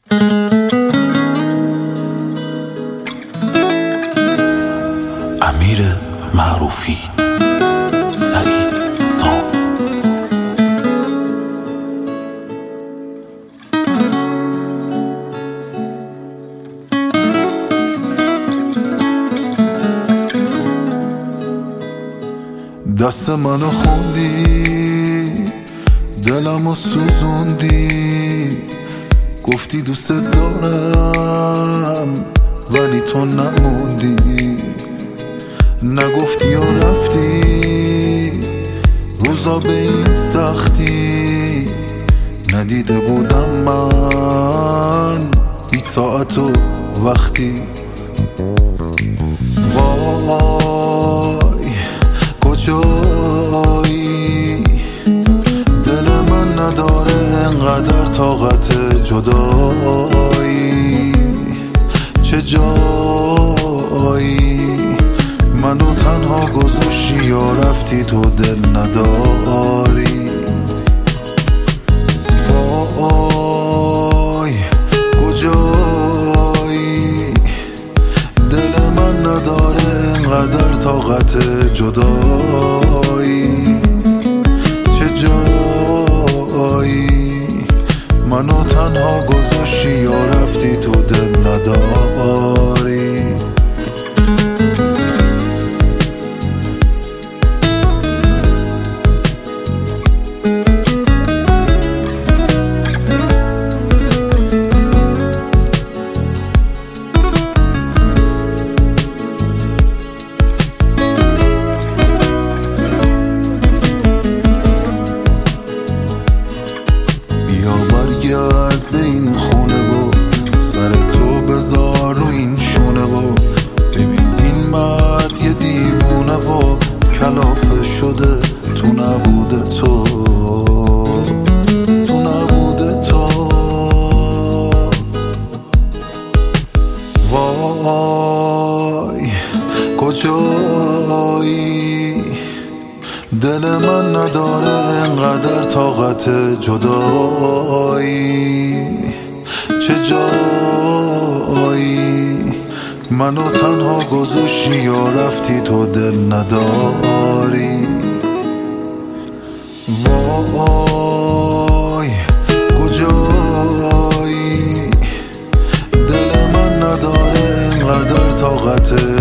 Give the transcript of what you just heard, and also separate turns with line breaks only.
امیر معروفی، سعید سام.
دست منو خوندی، دلمو سوزوندی، گفتی دوست دارم ولی تو نموندی، نگفتی یا رفتی روزا به این سختی، ندیده بودم من هیچ ساعت و وقتی. وای کجایی، دل من نداره انقدر طاقت جدایی، چه جایی منو تنها گذاشتی یا رفتی تو دل نداری. وای کجایی، دل من نداره انقدر طاقت جدایی، چه جایی منو تنها گذاشتی یا رفتی تو دل نداری. برگرد به این خونه و سر تو بذار رو این شونه و ببین این مرد یه دیوونه و کلافه شده تو نبوده تو، تو نبوده تو. وای کجایی، دل من نداره انقدر طاقت جدایی، چه جایی منو تنها گذاشتی یا رفتی تو دل نداری. وای کجایی، دل من نداره انقدر طاقت